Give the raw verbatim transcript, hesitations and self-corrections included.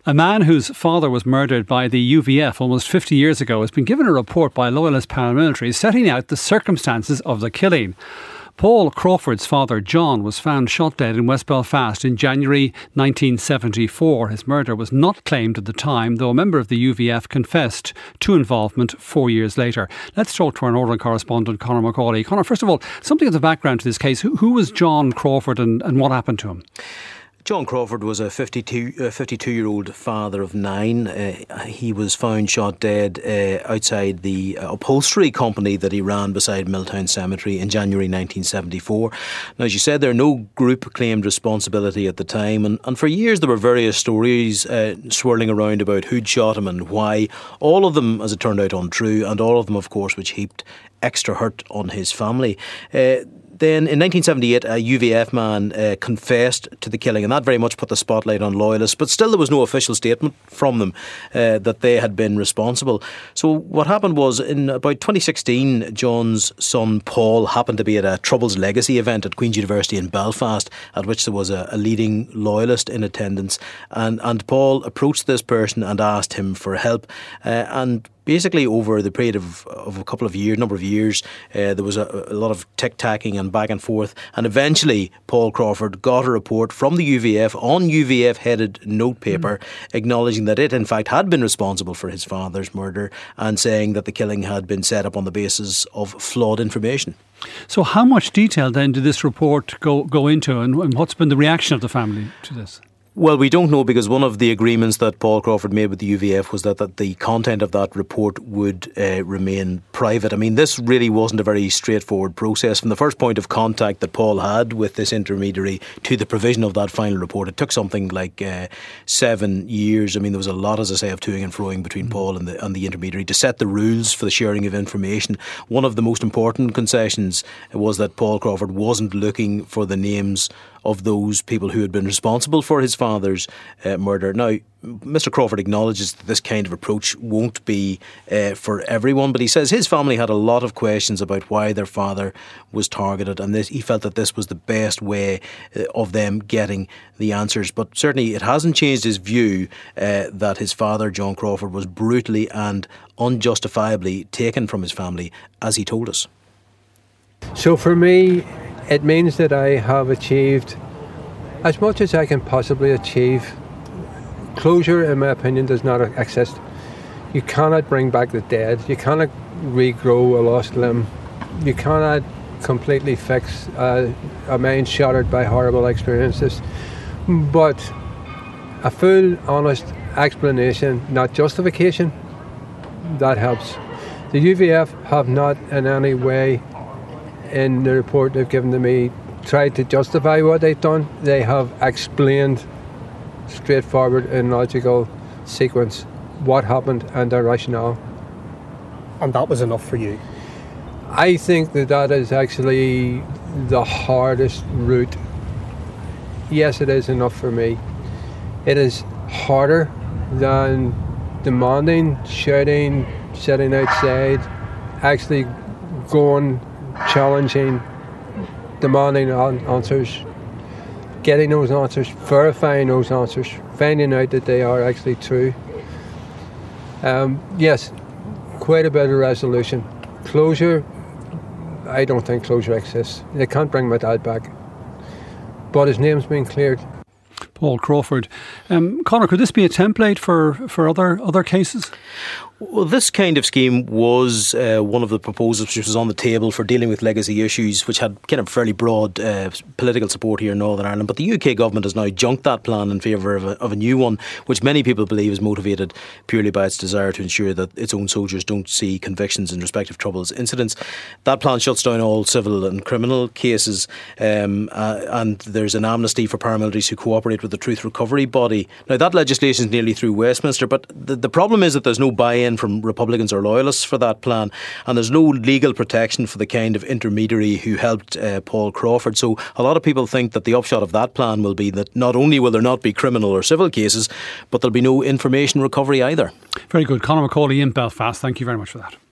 A man whose father was murdered by the U V F almost fifty years ago has been given a report by loyalist paramilitaries setting out the circumstances of the killing. Paul Crawford's father, John, was found shot dead in West Belfast in January nineteen seventy-four. His murder was not claimed at the time, though a member of the U V F confessed to involvement four years later. Let's talk to our Northern correspondent, Conor Macaulay. Conor, first of all, something of the background to this case. Who, who was John Crawford and, and what happened to him? John Crawford was a fifty-two-year-old father of nine. Uh, he was found shot dead uh, outside the uh, upholstery company that he ran beside Milltown Cemetery in January nineteen seventy-four. Now, as you said, there no group claimed responsibility at the time, and, and for years there were various stories uh, swirling around about who'd shot him and why. All of them, as it turned out, untrue, and all of them, of course, which heaped extra hurt on his family. Uh, Then in nineteen seventy-eight, a U V F man uh, confessed to the killing, and that very much put the spotlight on loyalists. But still, there was no official statement from them uh, that they had been responsible. So what happened was, in about twenty sixteen, John's son Paul happened to be at a Troubles Legacy event at Queen's University in Belfast, at which there was a, a leading loyalist in attendance. And, and Paul approached this person and asked him for help. Uh, and Basically, over the period of, of a couple of years, number of years, uh, there was a, a lot of tic-tacking and back and forth. And eventually, Paul Crawford got a report from the U V F on U V F-headed notepaper, mm. acknowledging that it, in fact, had been responsible for his father's murder and saying that the killing had been set up on the basis of flawed information. So how much detail, then, did this report go, go into, and, and what's been the reaction of the family to this? Well, we don't know, because one of the agreements that Paul Crawford made with the U V F was that, that the content of that report would uh, remain private. I mean, this really wasn't a very straightforward process. From the first point of contact that Paul had with this intermediary to the provision of that final report, it took something like uh, seven years. I mean, there was a lot, as I say, of toing and froing between mm-hmm. Paul and the, and the intermediary to set the rules for the sharing of information. One of the most important concessions was that Paul Crawford wasn't looking for the names of those people who had been responsible for his father's uh, murder. Now, Mister Crawford acknowledges that this kind of approach won't be uh, for everyone, but he says his family had a lot of questions about why their father was targeted, and this, he felt that this was the best way uh, of them getting the answers. But certainly it hasn't changed his view uh, that his father, John Crawford, was brutally and unjustifiably taken from his family, as he told us. So for me, it means that I have achieved as much as I can possibly achieve. Closure, in my opinion, does not exist. You cannot bring back the dead. You cannot regrow a lost limb. You cannot completely fix uh, a mind shattered by horrible experiences. But a full, honest explanation, not justification, that helps. The U V F have not in any way, in the report they've given to me, tried to justify what they've done. They have explained straightforward and logical sequence what happened and their rationale. And that was enough for you? I think that that is actually the hardest route. Yes, it is enough for me. It is harder than demanding, shouting, sitting outside, actually going, challenging, demanding answers, getting those answers, verifying those answers, finding out that they are actually true. Um, yes, quite a bit of resolution. Closure, I don't think closure exists. They can't bring my dad back. But his name's been cleared. Paul Crawford. Um, Conor, could this be a template for, for other other cases? Well, this kind of scheme was uh, one of the proposals which was on the table for dealing with legacy issues, which had kind of fairly broad uh, political support here in Northern Ireland. But the U K government has now junked that plan in favour of a, of a new one, which many people believe is motivated purely by its desire to ensure that its own soldiers don't see convictions in respective Troubles incidents. That plan shuts down all civil and criminal cases, um, uh, and there's an amnesty for paramilitaries who cooperate with the Truth Recovery Body. Now, that legislation is nearly through Westminster, but the, the problem is that there's no buy-in from Republicans or Loyalists for that plan, and there's no legal protection for the kind of intermediary who helped uh, Paul Crawford. So a lot of people think that the upshot of that plan will be that not only will there not be criminal or civil cases, but there'll be no information recovery either. Very good. Conor Macaulay in Belfast, thank you very much for that.